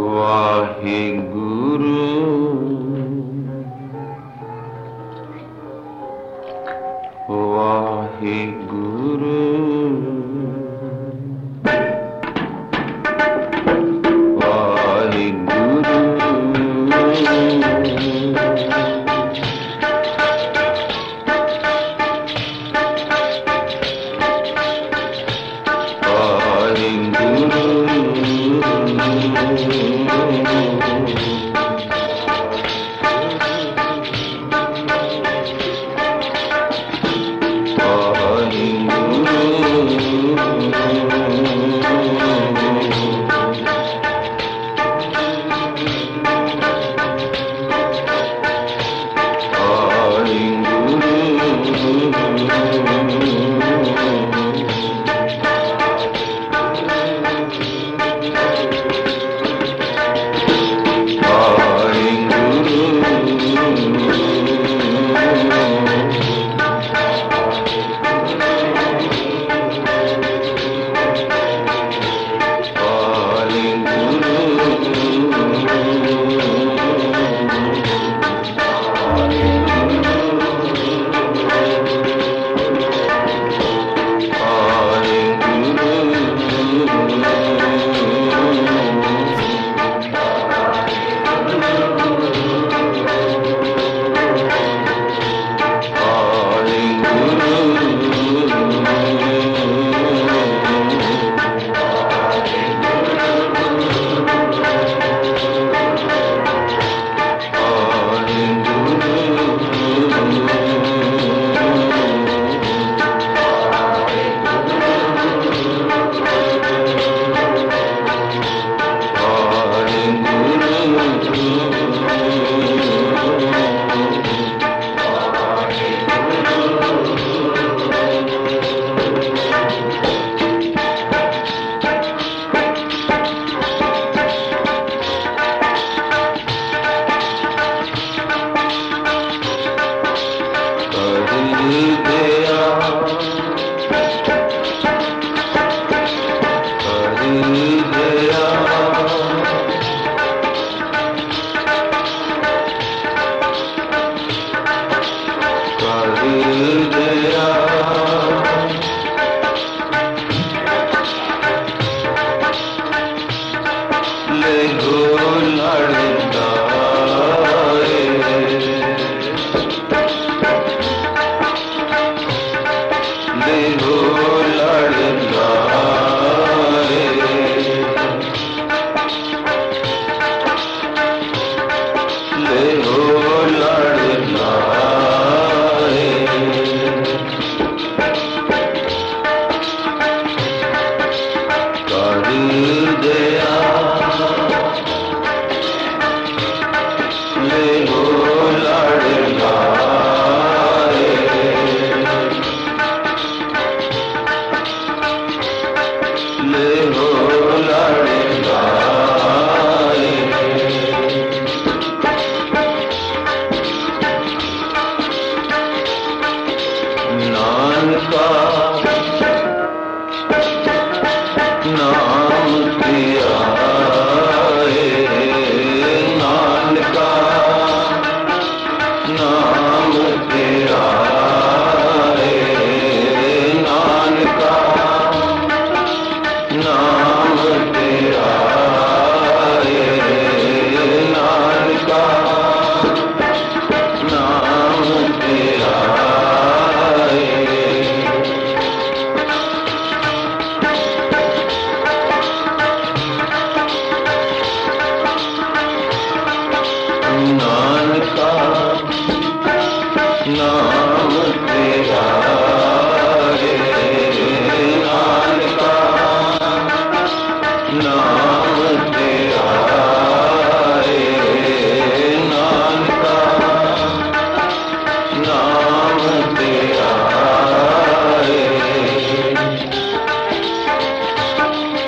वाहिगुरु वाहिगुरु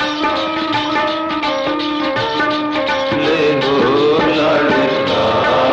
ले हो लड़का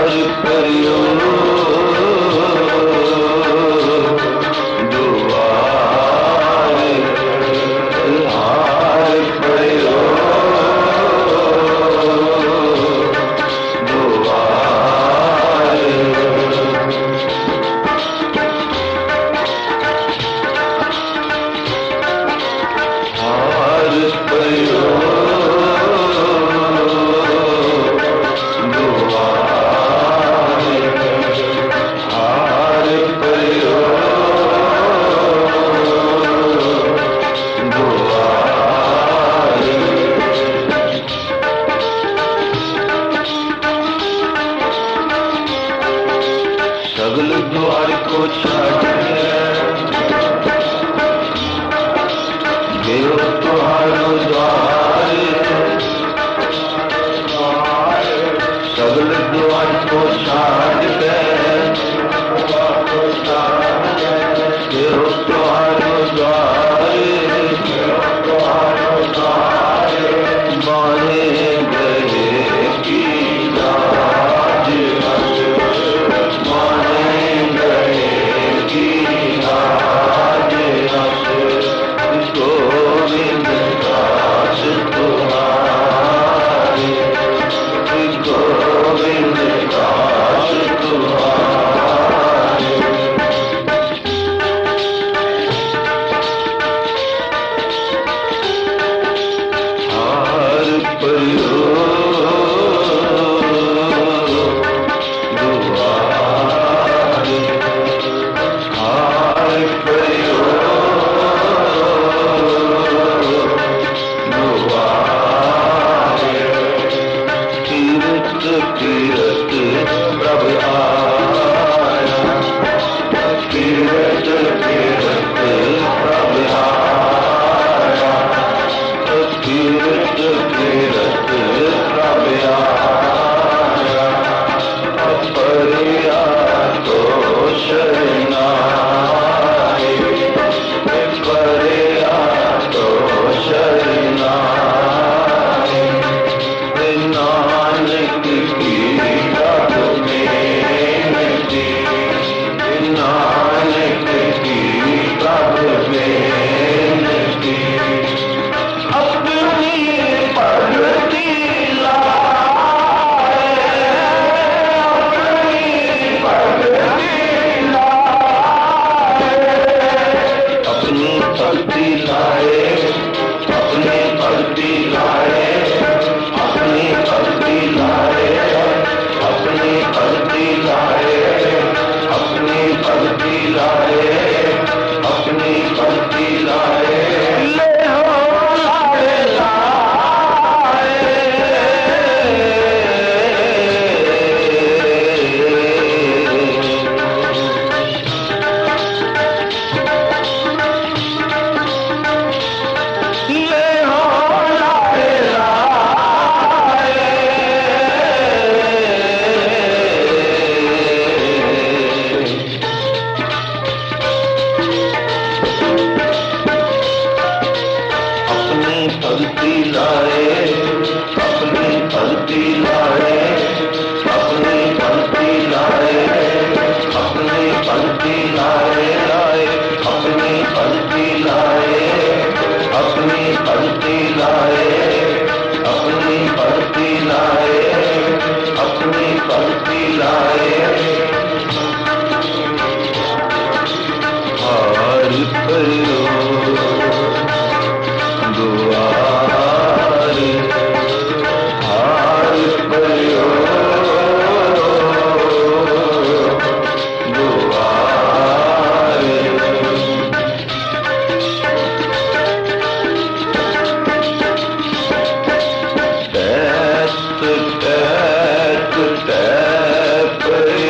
Hey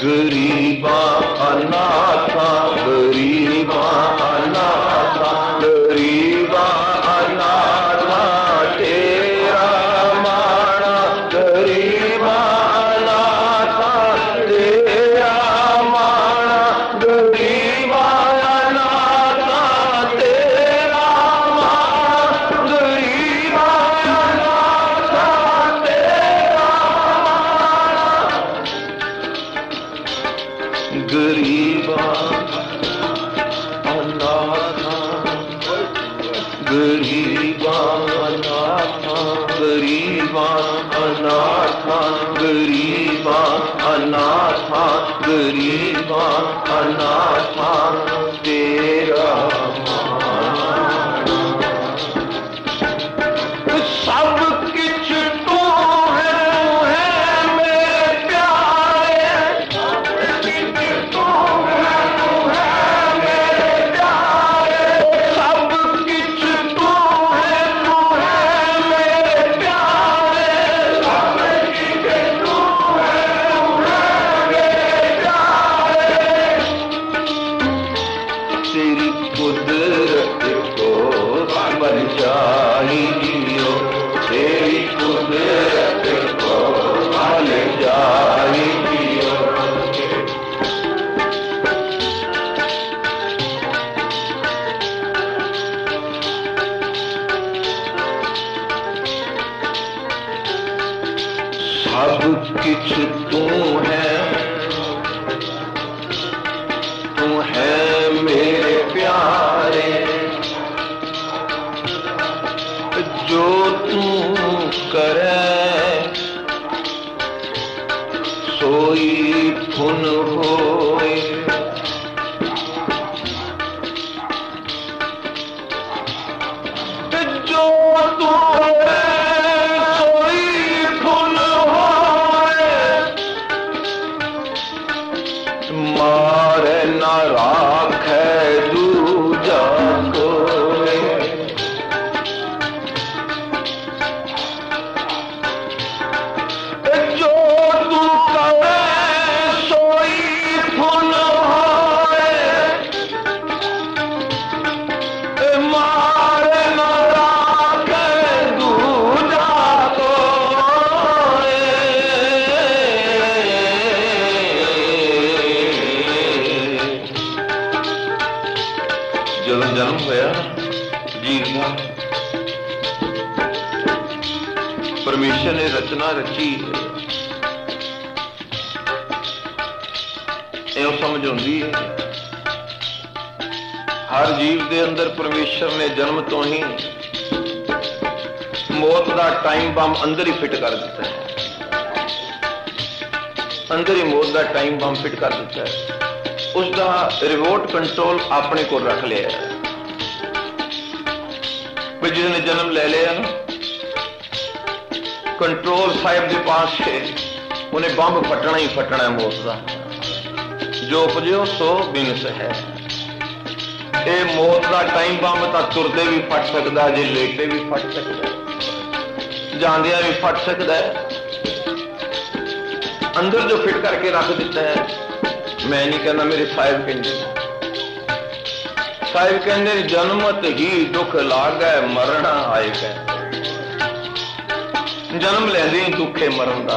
गरीबा अनाथा गरीबा अनाथा गरीबा अनाथा तेरा माना गरीबा अनाथा तेरा माना गरीबा अनाथा तेरा माना गरीबा अनाथा तेरा गरीबा अनाथा गरीबा अनाथा गरीबा अनाथा गरीबा अनाथा गरीबा अनाथा तेरा सब किछ तू है मेरे प्यारे तेरी कुदरत को बचाई दियो तेरी कुदरत को बचाई दियो सब किछ तू है मेरे प्यारे जो तू करे सोई फुन होए जो तू सोई फुन होए मारे न राखे दूजा कोई जो तू करे सोई फुन होए मारे न राखे दूजा कोई ਜਦੋਂ जन्म होया जीव का परमेश्वर ने रचना रची ਇਹ समझ आती है हर जीव के अंदर परमेश्वर ने जन्म तो ही मौत का टाइम बम अंदर ही फिट कर दिता है अंदर ही मौत का टाइम बम फिट कर दिता है उसका रिमोट कंट्रोल अपने को रख लिया जिसने जन्म ले लिया ना कंट्रोल साहिब के पास है उन्हें बंब फटना ही फटना है मौत का जो उपजो सो बिनस है ये मौत का टाइम बंब तो तुरते भी फट सकता जे लेटे भी फट सकता है जांदिया भी फट सकता है अंदर जो फिट करके रख दिता है मैं नहीं कहना मेरे साहिब कहते जन्मत ही दुख लागे मरना आएगा जन्म लेंदे ही दुखे मरण का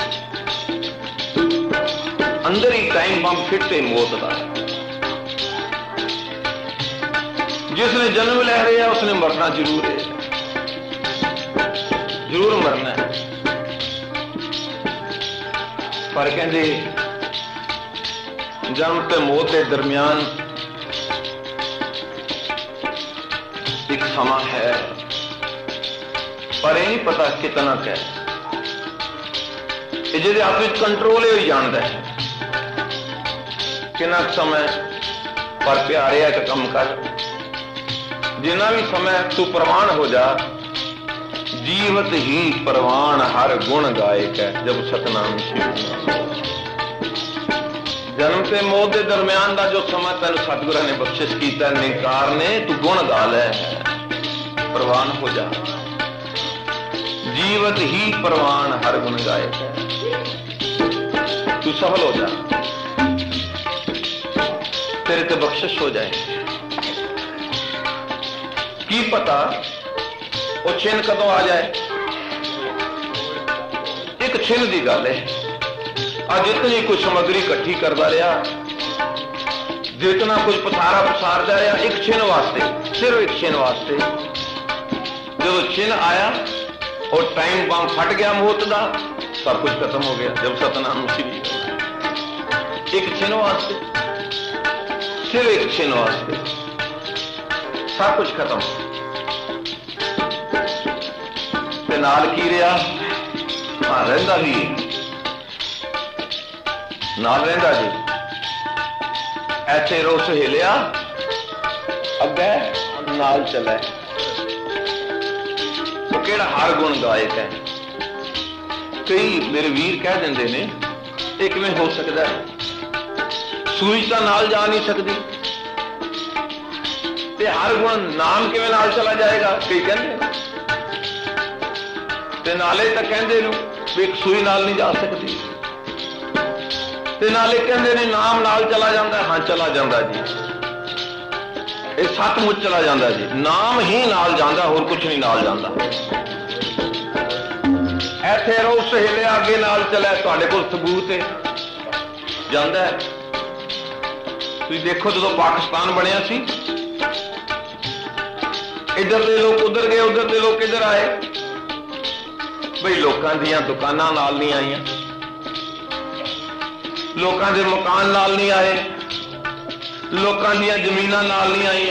अंदर ही टाइम बम फिट है मौत का जिसने जन्म ले रहा है उसने मरना जरूर है जरूर मरना है पर कहते जन्म ते मौत के दरमियान एक समा है पर यह नहीं पता कितना क्या जिसे आप कंट्रोल ही जानता है कितना समय पर प्यारे है कम कर जिना भी समय तू प्रवान हो जा जीवत ही प्रवान हर गुण गायक है जब सतनाम शिव जन्म से मौत के दरमियान का जो समय तेन सतगुरु ने बख्शिश किया निकार ने तू गुण गा लै प्रवान हो जा जीवत ही प्रवान हर गुण गायक है तू तू सफल हो जा, तेरे ते बख्शिश हो जाए। की पता वो छिन कदों आ जाए। एक छिन की गल है, अज इतनी कुछ समग्री इकट्ठी करता रहा, जितना कुछ पसारा पसारता रहा, एक छिन वास्ते, सिर्फ एक छिन वास्ते। जब छिन आया और टाइम बम फट गया मौत का, सब कुछ खत्म हो गया। जब सतनाम श्री, एक छिन वास्ते, सिर्फ एक छिन वास्ते सब कुछ खत्म। ते नाल की रहा, हाँ रहिंदा भी नाल रहिंदा जी। ऐसे रो सहेलिया अगे नाल चले, वो केड़ा हर गुण गायक है। कई मेरे वीर कह देंगे ने, एक में हो सकता है सूई तो नाल जा नहीं सकती, ते हर गुण नाम किवें नाल चला जाएगा। कई कहते ते नाले तो कहते भी एक सूई नाल नहीं जा सकती, ते नाले कहते ने नाम नाल चला जाता। हाँ चला जाता जी, ये सचमुच चला जाता जी। नाम ही नाल जाता, होर कुछ नहीं नाल जाता। ऐथे रो सहेले आगे नाल चला, तुहाडे कोल सबूत है जाता है। तुसीं देखो जो पाकिस्तान बनिया सी, इधर दे लोग उधर गए, उधर दे लोग इधर आए। बई लोगों दियां दुकानां नाल नहीं आईयां, लोगों के मकान नाल नहीं आए, लोगों दियां जमीनां नाल नहीं आईयां,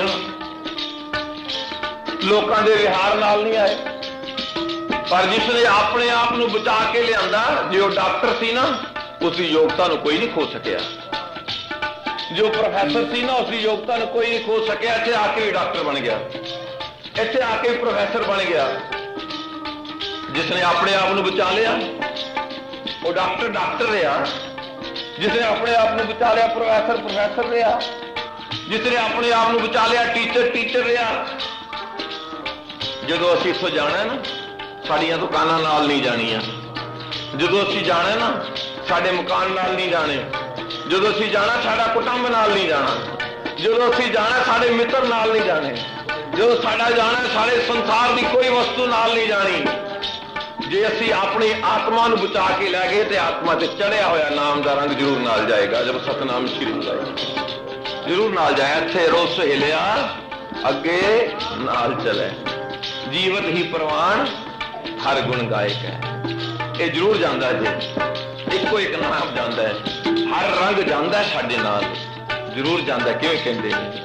लोगों के विहार नाल नहीं आए। पर जिसने अपने आप को बचा के लिया, जो डॉक्टर सी ना, उसकी योग्यता कोई नहीं खो सकिया। जो प्रोफैसर सी ना, उसकी योग्यता कोई नहीं खो सकिया। इत्थे आके भी डॉक्टर बन गया, इत्थे आके भी प्रोफैसर बन गया। जिसने अपने आप को बचा लिया वो डॉक्टर डॉक्टर रहा, जिसने अपने आप को बचा लिया प्रोफैसर प्रोफैसर रहा, जिसने अपने आप को बचा लिया टीचर टीचर रहा। जो असीं इत्थों जाना है ना, साड़ियां दुकानां नाल नहीं जानियां। जो असीं जाना है ना, साडे मकान नाल नहीं जाने। जो असीं जाना, साडा कुटुंब नाल नहीं जाना। जो असीं जाना, साडे मित्र नाल नहीं जाने। जो साडा जाना, साडे संसार की कोई वस्तु नाल नहीं जानी। जे असी अपनी आत्मा को बचा के लै गए तो आत्मा से चढ़िया होया नाम का रंग जरूर नाल जाएगा। जब सतनाम श्री जाएगा जरूर नाल जाए। इत्थे रो सहेलिया अगे नाल चले, जीवत ही प्रवान हर गुण गायक है। ये जरूर जाता जे, एको एक नाम जाता है, हर रंग जाता है साडे नाल जरूर जाता। किवें कहंदे ने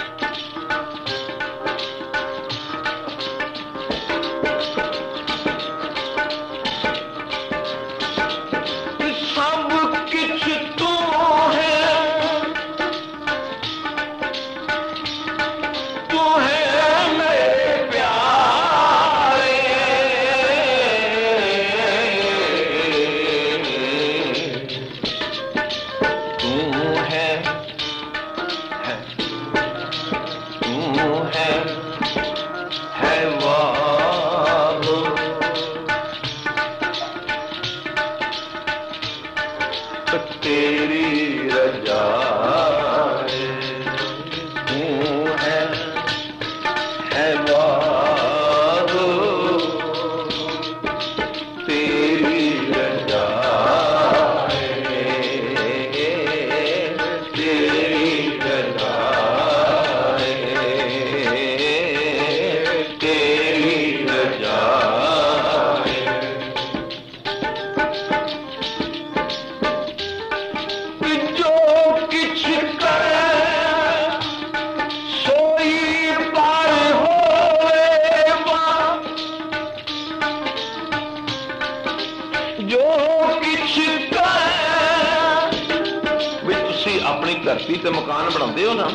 धरती ते मकान बनाते हो ना,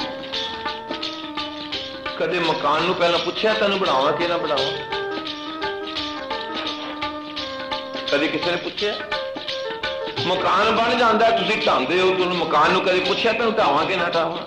कदे मकान नूं पहला पूछया तेन बनावा कि ना बनावा? कदे किसी ने पूछया? मकान बन जाता तुसीं ढांदे हो, तुहानूं मकान नूं कदे पूछया तेन ढावां कि ना ढावां?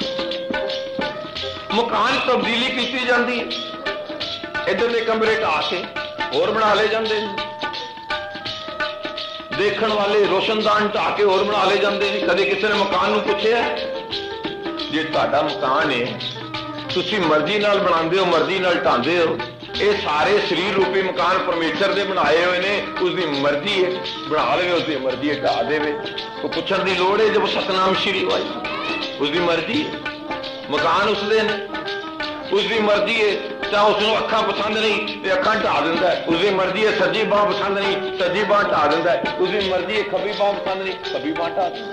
मकान तब्दीली की जाती है, इधर के कमरे ढा के होर बना ले जाते हैं। देखने वाले रोशनदान ढा के होर बना ले जाते हैं। कदे किसी ने मकान नूं पुछया जे तुहाडा मकान है तुसीं मर्जी नाल बनांदे हो मर्जी नाल ढांदे हो, ये सारे शरीर रूपी मकान परमेश्वर दे बनाए हुए ने, उसकी मर्जी है बना ले उसकी मर्जी है ढा देवे, तो पूछण दी लोड़ है जब सतनाम श्री वाई उसकी मर्जी है। मकान उसदे ने उसकी मर्जी है, चाहे उसनूं अखां पसंद नहीं तो अखां ढा दिंदा है, उसकी मर्जी है सज्जी बांह पसंद नहीं सज्जी बांह ढा दिंदा है, उसकी मर्जी है खब्बी बांह पसंद नहीं खब्बी बांह ढा दिंदा है।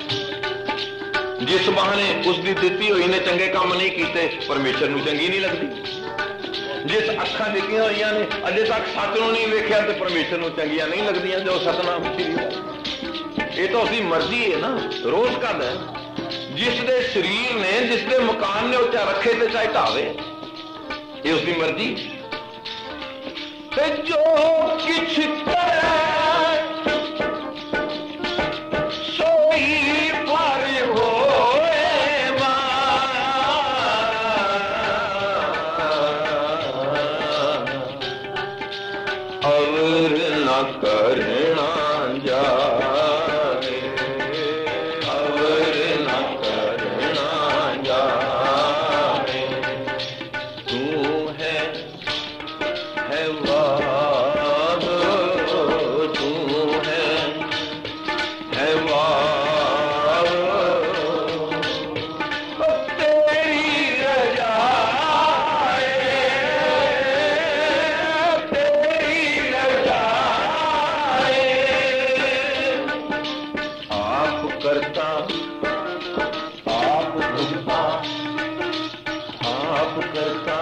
जिस बांह ने उसकी दित्ती हुई ने चंगे काम नहीं कीते परमेश्वर नूं चंगी नहीं लगती। जिस अखां दित्तियां होईयां ने अजे तक सच नूं नहीं वेखिया तो परमेश्वर नूं चंगियां नहीं लगदियां जो सतनाम श्री वाई। ये तो उसकी मर्जी है ना, रोज कद है जिसके शरीर ने जिसके मकान ने चाहे रखे तो चाहे ढावे, ये उसकी मर्जी। जो किछ करे सोई पर होए और न करना जाए और न करना जाए। तू है वाह तू है वाह तेरी रजा तेरी रजा आप करता आप भुगता आप करता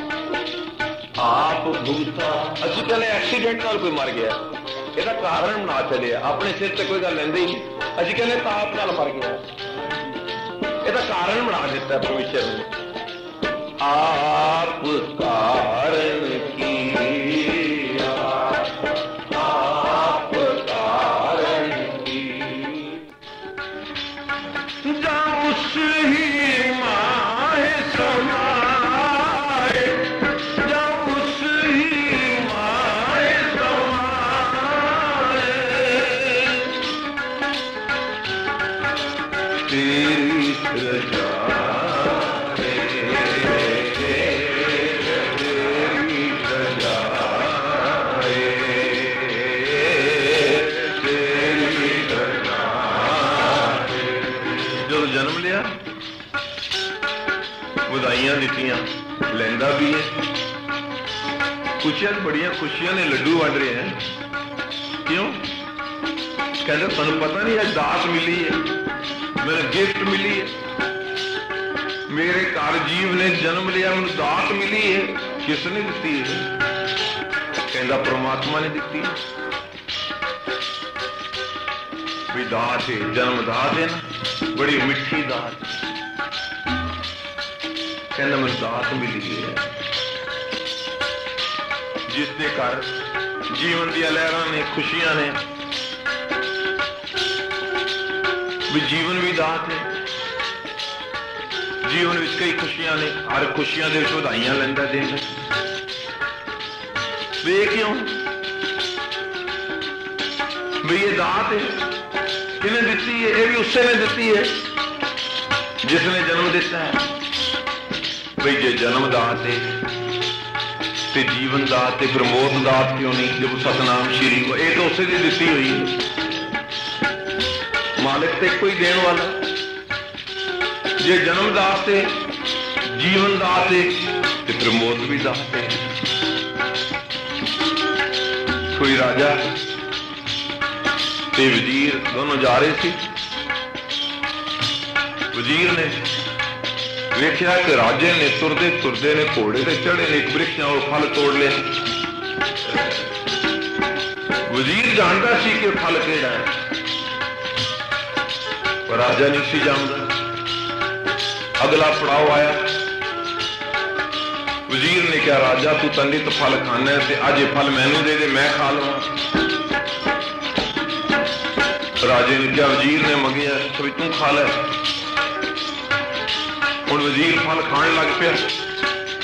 आप भुगता। असं कहने एक्सीडेंट नाल कोई मर गया ਇਹਦਾ ਕਾਰਨ ਨਾ ਚੱਲਿਆ ਆਪਣੇ ਸਿਰ ਤੇ ਕੋਈ ਗੱਲ ਲੈਂਦੇ ਹੀ ਨਹੀਂ। ਅਸੀਂ ਕਹਿੰਦੇ ਤਾਪ ਨਾਲ ਮਰ ਗਿਆ, ਇਹਦਾ ਕਾਰਨ ਬਣਾ ਦਿੱਤਾ ਪਰਮੇਸ਼ਰ ਨੇ। ਆਪ ਕਾਰਨ ਕੀ ਆਪ ਕਾਰਨ ਕੀ ਜਾਂ ਉਸ ਹੀ ਮਾਹੇ ਸਮਾਏ ਜਾਂ ਉਸ ਹੀ ਮਾਹੇ तेरी रजा तेरी रजा तेरी रजा। जो जन्म लिया ਵਧਾਈਆਂ ਦਿੱਤੀਆਂ ਲੈਂਦਾ भी है, खुशियां बड़ियां खुशियां ने लड्डू वंड रहे हैं। क्यों कहते तुहानूं पता नहीं अज दात मिली है मेरे गिफ्ट मिली है, मेरे घर जीव ने जन्म लिया मैंने दात मिली है। किसने दी है? कहता परमात्मा ने दी है। भी दात है जन्म दात है ना, बड़ी मिठी दात। कहता मैं दात मिली है जिसके घर जीवन दी लहरां ने खुशियां ने, भी जीवन भी दात है, जीवन में कई खुशियां ने, हर खुशियां दे ਵਧਾਈਆਂ ਲੈਂਦਾ दिन। वे क्यों भी ये दात है किने दिती है? ये भी उससे ने दिती है जिसने जन्म दिता है। भाई जे जन्म दात है ते जीवन दात है, फिर मौत दात क्यों नहीं? जब सतनाम श्री को ये तो उसे दी दिती हुई है। मालिक तो एक ही देने वाला। जे जन्म दात है जीवन दात है तो फिर मौत भी दात है। कोई राजा ते वजीर दोनों जा रहे थे। वजीर ने वेख्या कि राजे ने तुरदे तुरदे ने घोड़े से चढ़े ने एक वृक्ष और फल तोड़ लिया। वजीर जानता सी कि फल केड़ा है पर राजा नहीं सी जानता। अगला पड़ाव आया, वजीर ने कहा राजा तू तनित फल खाना है, अज फल मैनू दे दे मैं खा लवां। राजे ने कहा वजीर ने मंगिया तो तू खा ले। हुण वजीर फल खाण लग पिया,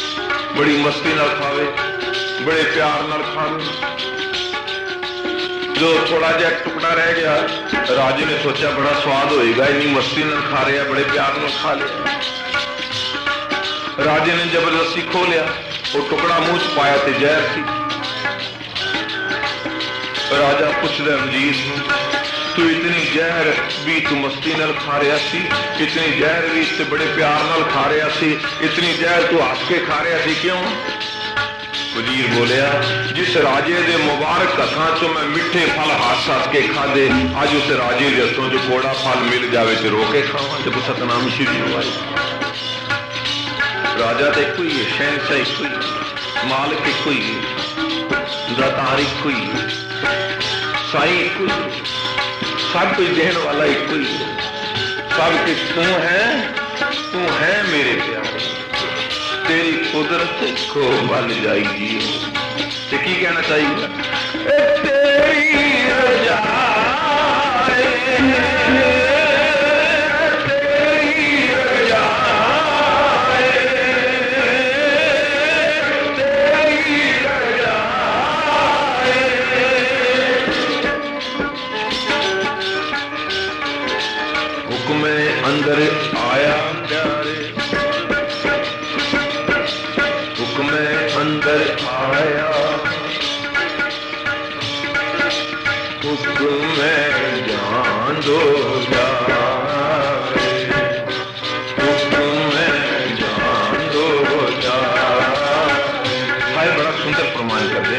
बड़ी मस्ती नाल खावे, बड़े प्यार नाल खावे। जो थोड़ा जहा टुकड़ा रह गया, राजे ने सोचा बड़ा स्वाद होएगा, इन्नी मस्ती न खा रहा, बड़े प्यार न खा लिया। राजे ने जबरदस्ती खो लिया, वो टुकड़ा मुंह च पाया तो जहर थी। राजा पूछता वजीर, तू इतनी जहर भी तू मस्ती नाल खा रहा सी, इतनी जहर भी ते बड़े प्यार नाल खा रहा सी, इतनी जहर तू हस के खा रहा सी, क्यों? वजीर बोलिया, जिस राजे दे मुबारक हथां चो मैं मिठे फल हस हस के खादे, अज उस राजे के हथों जो कोड़ा फल मिल जाए तो रोके खावा, जब सतनाम श्री होए। राजा तो एक ही है, शहनशाह एक ही, मालिक एक ही, दातार एक ही, साई एक ही, सब कुछ देने वाला एक ही, सब कुछ तू है मेरे प्यारे, तेरी कुदरत को बल जाएगी। तो की कहना चाहिए? तेरी रजा अंदर आया प्यारे, हुक्म अंदर आया, हुक्म जान दो जाए, हुक्म जान दो जाए। भाई बड़ा सुंदर प्रमाण कर दे।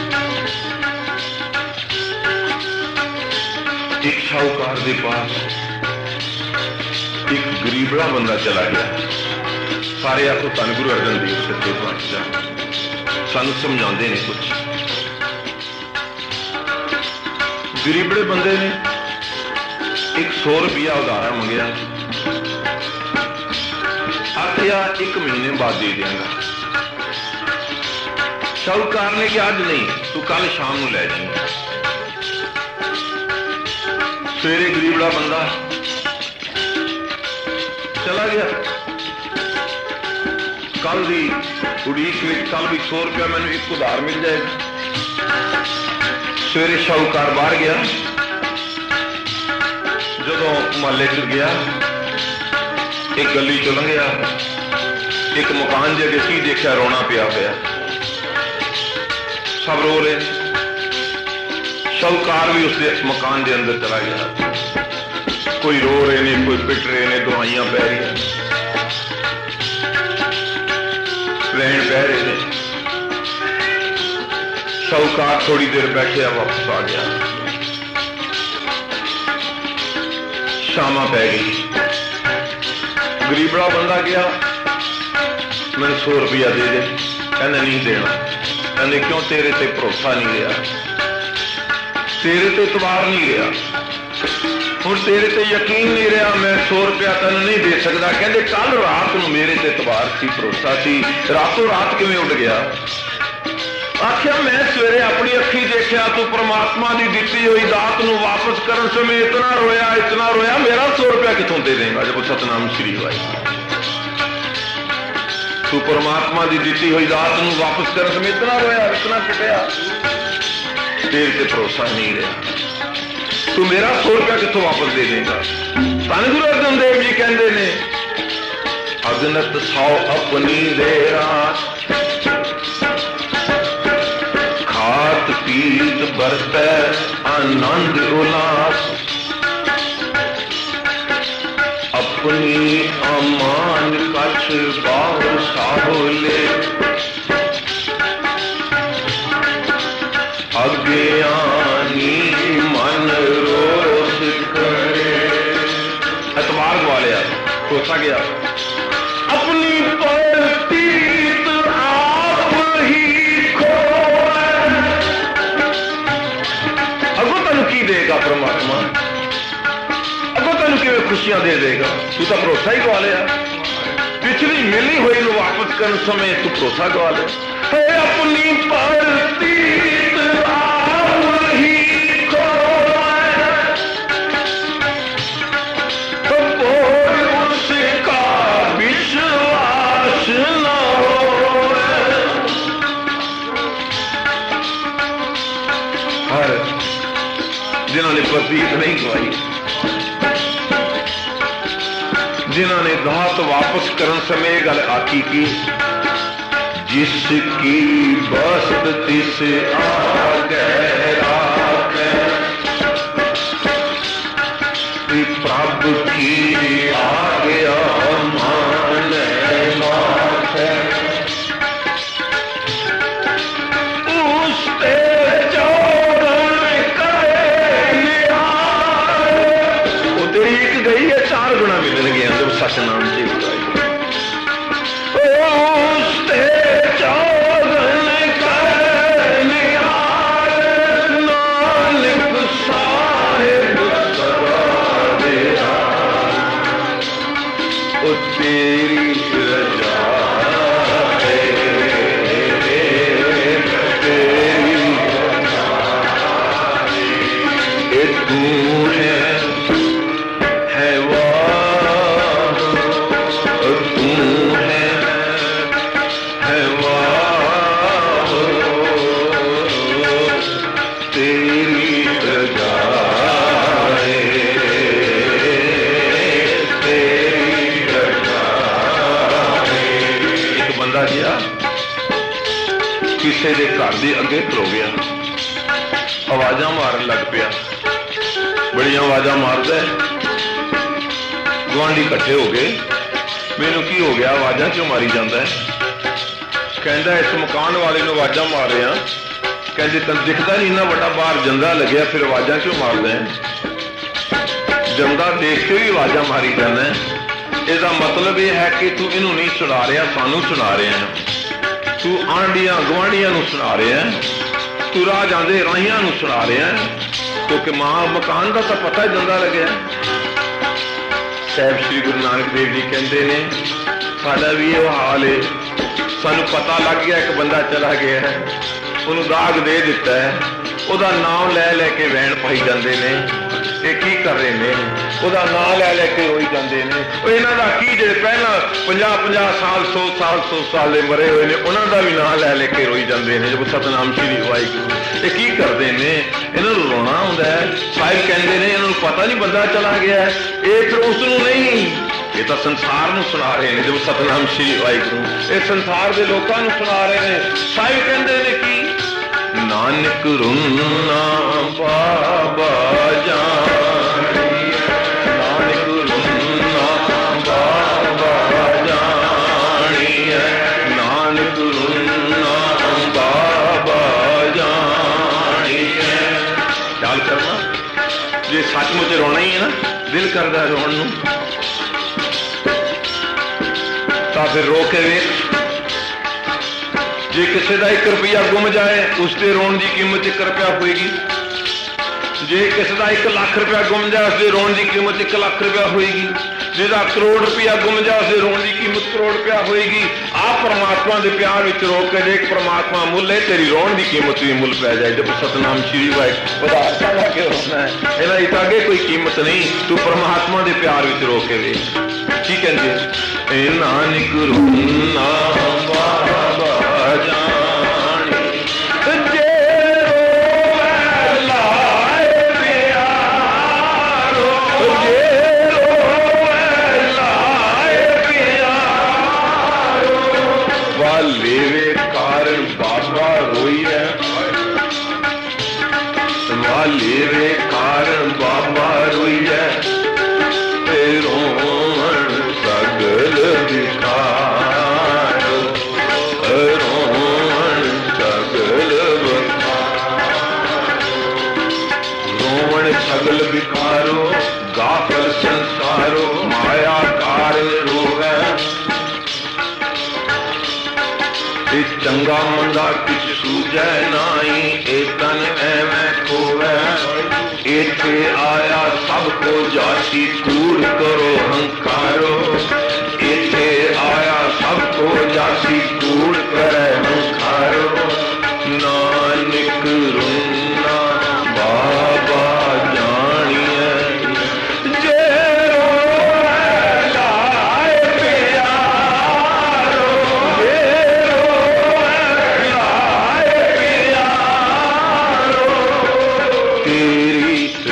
एक शाहूकार के पास एक गरीबड़ा बंदा चला गया। सारे आखो धन गुरु अर्जन देव सच्चे पातशाह सानू समझाते हैं कुछ। गरीबड़े बंदे ने एक 100 रुपया उधारा मंगया, आखिया 1 महीने बाद दे देंगा। शाहूकार ने कहा आज नहीं, तू कल शाम को लै जाएगा। सवेरे गरीबड़ा बंदा चला गया, कल की उड़ीक में कल भी 100 रुपया मैंने एक उधार मिल जाएगा। सवेरे शाहूकार बाहर गया, जदों महल्ले च गया, एक गली चो लंघिया, एक मकान जगह सी देखा रोना पिया पिया, सब रो रहे। शाहूकार भी उस मकान के अंदर चला गया, कोई रो रहे ने, कोई पिट रहे ने, दुआइयां पै रही, वहन पै रहे ने। शाहूकार थोड़ी देर बैठे वापस आ गया, शामा पै गई। गरीबड़ा बंदा गया, मैंने 100 रुपया दे दे, कहने नहीं देना। कहने क्यों? तेरे ते भरोसा नहीं रहा, तेरे ते इतबार नहीं रहा, हुण तेरे ते यकीन नहीं रहा, मैं 100 रुपया तेन नहीं दे सकता। कहते कल रात को मेरे ते इतबार सी, भरोसा सी, रातों रात किवें उड़ गया? आखिया मैं सवेरे अपनी अखी देखा, तू परमात्मा की दिती हुई दात नूं वापस करन समय इतना रोया, मेरा 100 रुपया कितों दे देगा? जब सतनाम श्री होए, तू परमात्मा की दिती हुई दात नूं वापस करन समय इतना रोया, इतना पिटिया, तेरे ते भरोसा नहीं रहा, तू मेरा 100 रुपया कितों वापस दे देगा? धन गुरु अर्जन देव जी कहते ने, अगनत 100 अपनी दे रात, खात पीत बरतै आनंद उल्लास, अपनी अमान कछ बाहर साहोले, अज्ञानी मन रोष करे। एतबार गवा लिया, सोचा गया, अपनी पलतीत आप ही खोए। अगो तेन की देगा परमात्मा? अगो तेन किवें खुशियां दे देगा? तू तो भरोसा ही गवा लिया, पिछली मिली हुई नूं वापस करन समय तू भरोसा गवा लिया। अपनी पलतीत आप ही खोए, तो उसका विश्वास न हो। जिन्होंने प्रतीक नहीं गवाई, जिन्होंने दात वापस करन समय गल आखी की, जिसकी बस्त तिस आगे राखे, प्रभु की आज्ञा माने माथे, उसते चौगुण करे निहार। वो तेरी एक गई है, 4 गुना मिलणगे जब सच नाम से उठाई। उसते चौगुण करे निहार, नानक साहिब तेरी रजा है, तेरी रजा है, तू है वाह, तू है वाह, तेरी रजा है, बंदा गया किसी के घर के अगे खलो गया, आवाजा मारन लग पिया, बड़िया आवाजा मारदा है। गुआढ़ी इकट्ठे हो गए, मैनू की हो गया, आवाजा क्यों मारी जाता है? कहता इस मकान वाले नूं आवाजा मार रहा, कहते तेन दिखता नहीं इन्ना बड़ा बाहर जंदा लग्या, फिर आवाजा क्यों मारदा है? जंदा देख के भी आवाजा मारी जाना है। इसका मतलब यह है कि तू इनू नहीं सुना रहा, सानू सुना रहा है, तू आंडिया गुआढ़िया सुना रहा है, तू राह जाते राहिया सुना रहा है, क्योंकि मां मकान का तो पता जंदा लगे। साहब श्री गुरु नानक देव जी कहते हैं साडा भी यह हाल है, सानू पता लग गया एक बंदा चला गया है, उन्होंने दाग दे दिता है, वह नाम लै लैके वैन पाई जाते हैं, ये की कर रहे हैं, वह नाम लै लैके रोई जाते हैं। इन्हों का की जो पहला 50-50 साल 100 साल के मरे हुए हैं, उन्होंने भी नाम लै लैके रोई जाते हैं जब सतनाम श्री वाहिगुरू। ये की करते हैं, इन्हों रोना आता है। साहिब कहते हैं इन्होंने पता नहीं बंदा चला गया है, ये फिर उसनों नहीं, ये तो संसार में सुना रहे हैं जब सतनाम श्री वाहिगुरू, ये संसार के लोगों को सुना रहे हैं। साहिब कहते हैं कि नानक रुन्ना बाबा जानिए, नानक रुन्ना बाबा जानिए, नानक रुन्ना बाबा जानिए। ख्याल करना, जे सचमुच रोना ही है ना, दिल करता रोन नूं, तो फिर रो के वेख। जे किसी का 1 रुपया गुम जाए उसके रोन की कीमत 1 रुपया होएगी, जे किसी का 1 लाख रुपया गुम जाए उसके रोन की कीमत 1 लाख रुपया होएगी, जिसका 1 करोड़ रुपया गुम जाए उसके रोन की कीमत 1 करोड़ रुपया होएगी। आप परमात्मा के प्यार में रो के देख, परमात्मा मुल है, तेरी रोन की कीमत भी मुल पै जाए जब सतनाम श्री वाहिगुरू पदार्थ लगे रोना है। इन्हें अगे कोई कीमत नहीं, तू परमात्मा के प्यार में रो के देख। की कहते नानक रोना बाबा जानी, जे रोवे लाए प्यारो, जे रोवे लाए प्यारो, वाले वे कारण बाबा रोई है, वाले वे कारण बाबा रोई है, रोवन सगल विकार, रोवन सगल रोवन सगल विकारो, गाफल संसारो, माया कारण रोवे, चंगा मंदा किछ सूझे नाई, ए तन एवं खोवे, इथे आया सबको जासी कूड़ करो हंकारो, इथे आया सबको जासी कूड़ करे हंकारो, नानक रुन्ना बाबा जानिए, जे रोवे लाए प्यारो, जे रोवे लाए प्यारो, तेरी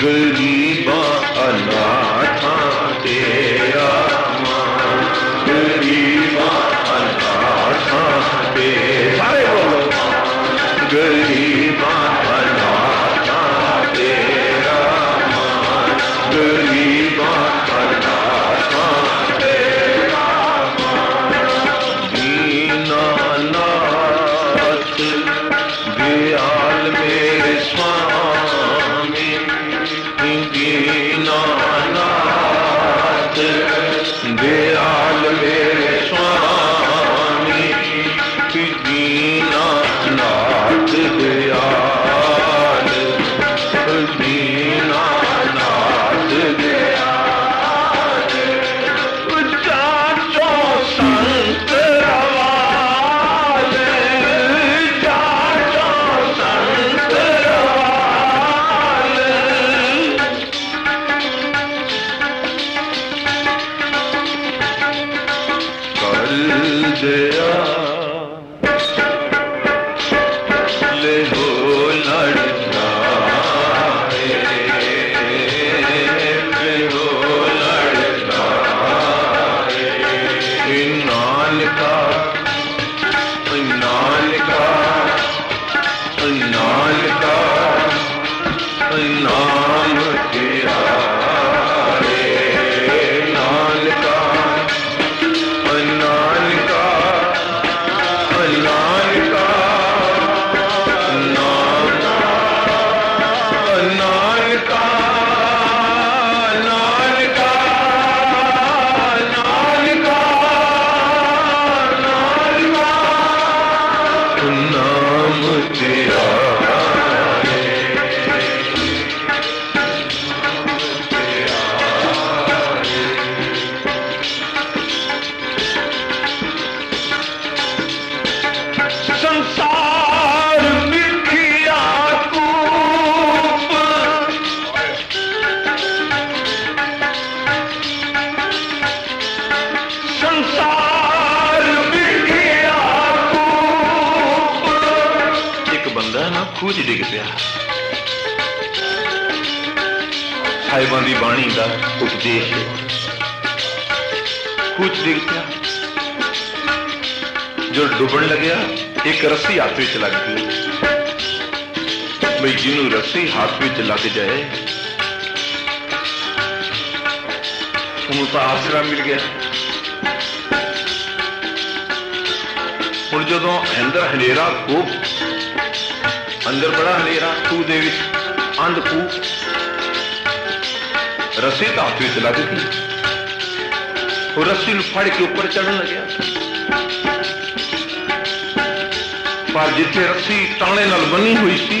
गरीबा अनाथा तेरा मान, गरीबा अनाथा तेरा, सारे बोलो गरीबा अनाथा तेरा मान, गरीबा अनाथा तेरा मान। दीनानाथ दयाल मेरे स्वामी, दीनानाथ दयाल मेरे स्वामी, दीनानाथ दयाल, दीनानाथ दयाल, जाचो संत रवाले, जाचो संत रवाले, कर दया ले हो लड़नाए, ले हो लड़नाए, नानका नानका नानका नाम तेरा रे, नानका नानका नानका नाम, नानका नानका नानका नानका नाम तेरा है, संसार मिथिया कूप, संसार मिथिया कूप। एक बंदा ना खूह च डिग पिया, साहिबां दी बाणी दा उपदेश, खूह च डिग पिया, जो डुबन लग्या एक रस्सी हाथ में लग गई, भाई जिन्हों रस्सी हाथ में लग जाए उन्होंने तो आसरा मिल गया। हुण जदों अंदर हनेरा खूब, अंदर बड़ा हनेरा खूह दे विच अंध खूह, रस्सी तो हाथ में लग गई, वो रस्सी नूं फड़ के ऊपर चढ़न लग्या, पर जिथे रस्सी ताने नाल बनी हुई सी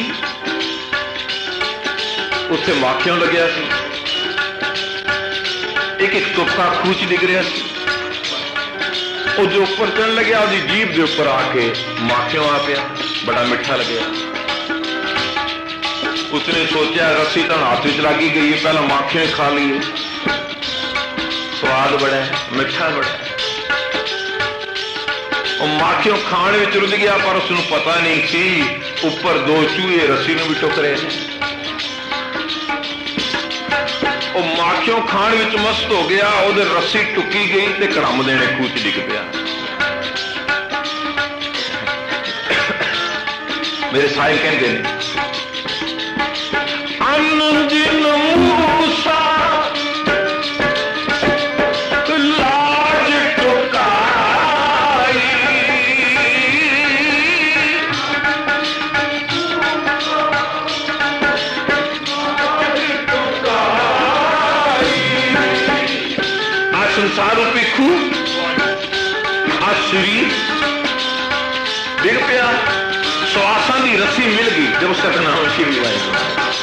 उत्थे माखियों लग्या सी, एक एक तुपका खूह च डिग रहा सी, वो जो ऊपर चढ़न लग्या उसकी जीभ के ऊपर आके माखियों आ गया, बड़ा मिठा लग्या। उसने सोचा रस्सी तो हाथ में लगी गई है, पहला माखियों खा लिए, स्वाद बड़ा है, मिठा बड़ा है, माखियों खाने में रुझ गया, पर उसनूं पता नहीं सी ऊपर दो चूहे रस्सी नूं भी टुक रहे हैं। वो माखियों खाने में मस्त हो गया, उधर रस्सी टुकी गई तो करम देने खूह च डिग पिया। मेरे साहिब कहते हैं जिन मूसा लाज टुकाई, संसार रूपी खूह आ शरीर डिग पिया, श्वासां की रस्सी मिल गई, जब सतनाम श्री वाहिगुरू,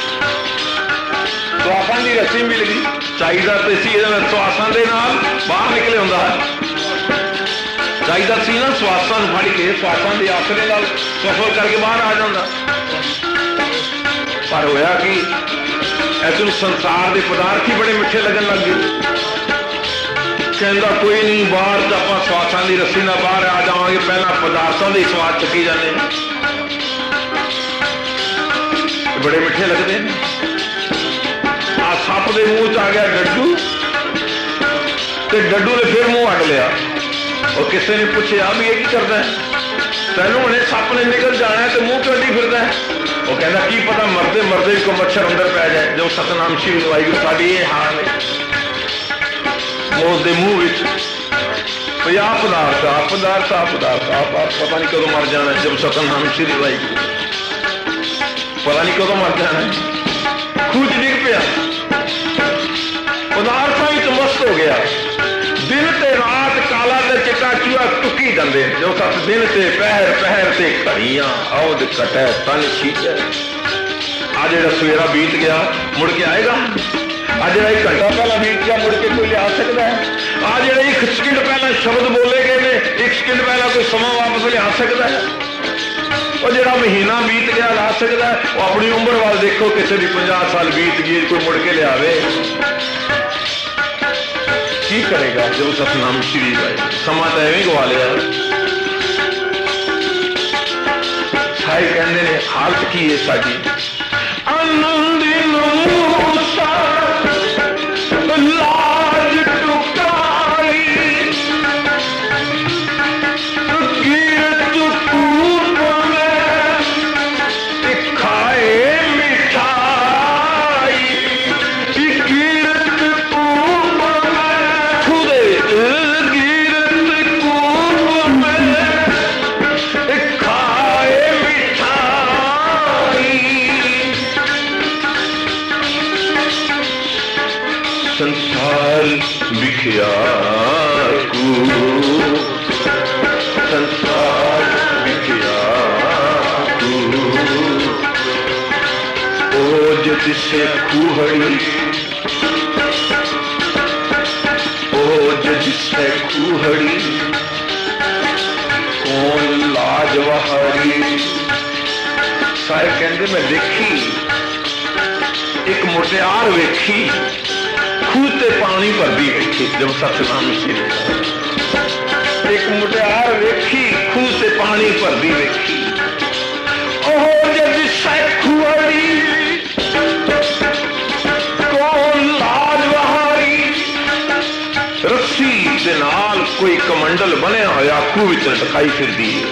श्वासां की रस्सी मिल गई, चाहिए तो सी श्वासां दे नाल बाहर निकले हुंदा है, चाहिए सी ना श्वासां नूं फड़ के श्वासां दे आसरे नाल सफर करके बाहर आ जांदा, पर होया कि ऐसे संसार के पदार्थ ही बड़े मिठे लगन लग गए। कहता कोई नहीं, बाहर तो आप श्वासां की रस्सी ना बाहर आ जावांगे, पहला पदार्थों के स्वाद चुकी जाने, बड़े मिठे लगते हैं। सप के मुंह च आ गया डड्डू, तो डड्डू ने फिर मुंह अड लिया। और किसी ने पूछा भी ये की करता है, तेन हमने सप ने निकल जाना है तो मुंह क्यों नहीं फिरता है? वो कहता की पता मरते मरते को मच्छर अंदर पै जाए। जो सतनाम श्री वाहिगुरू साडी ये हाल है, मौत के मुंह आ पदार्थ आप पदार्थ आप पदार्थ आप पता नहीं कदों मर जाना है। जब सतनाम श्री वाहिगुरू पता नहीं कदों मर जाना है। खूज डिग पिया, पदार्थों में मस्त हो गया। दिन ते रात काला ते चिट्टा चूहा टुकी जाते। जो सत दिन ते पहर पहर ते घड़ियां औद कटै तन खींचे। आज जो सवेरा बीत गया मुड़ के आएगा? आज जो 1 घंटा पहला बीत गया मुड़ के कोई लिया सकता है? आज जो 1 सेकंड पहला शब्द बोले गए ने 1 सेकंड पहला कोई समा वापस लिया सकता है? और जो महीना बीत गया ला सकता है? वो अपनी उम्र वाल देखो, किसी की 50 साल बीत गई कोई मुड़ के लिया की करेगा? जब सतनाम श्री वाहिगुरू समा तो एवं गवा लिया। साई कहते ने हालत की है साड़ी लाज टुकाई खाए मिठाई संसार बिखिया संसार बिखिया ओज जिसे खूहड़ी ओज जिसे खूहड़ी कौन लाज वहारी। साहिब कहते मैं देखी एक मुटियार वेखी खूह ते पानी भरदी वेखी। जब सतनाम श्री एक मुटियार वेखी खूह ते पानी भरदी वेखी। ओह जद सैखुड़ी कौन लाज वहारी। रस्सी दे नाल कोई कमंडल बनया होया खूह विच लटकाई फिरदी है,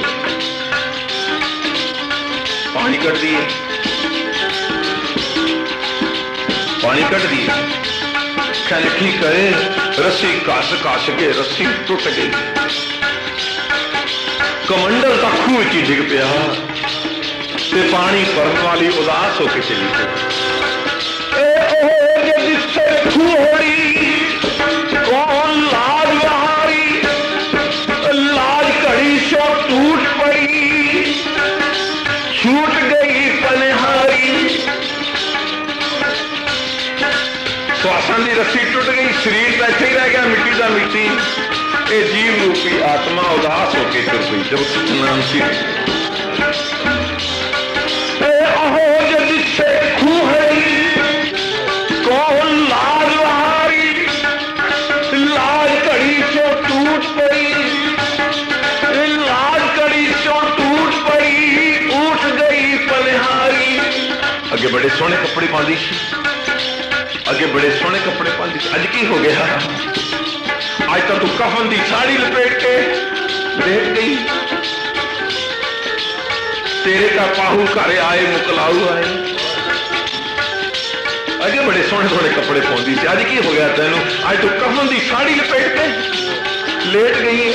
पानी कटदी है, पानी कटदी है। की करे रस्सी कस कस के रस्सी टुट गई, कमंडल तक खूह च डिग पिया ते पानी भरन वाली उदास होके चली गई। कौन लाज बहारी लाज घड़ी सो टूट पड़ी छूट गई पनहारी। श्वासां की रस्सी टुट गई, शरीर तो ऐसे ही रह गया मिट्टी का मिट्टी। ये जीव रूपी आत्मा उदास होकर तुर गई। जब सतनाम श्री कौन लाज बहारी लाज घड़ी सो टूट पड़ी लाज घड़ी सो टूट पड़ी उठ गई पनहारी। अगे बड़े सोहने कपड़े पाती सी, अगे बड़े सोहने कपड़े पाती सी, अज की हो गया? आज तो तू कफन की साड़ी लपेट के लेट गई। तेरे का पाहू घर आए मुकलाऊ आए। अगे बड़े सोहने सोहने कपड़े पाती सी, अज की हो गया तेन? आज तू कफन की साड़ी लपेट के लेट गई है।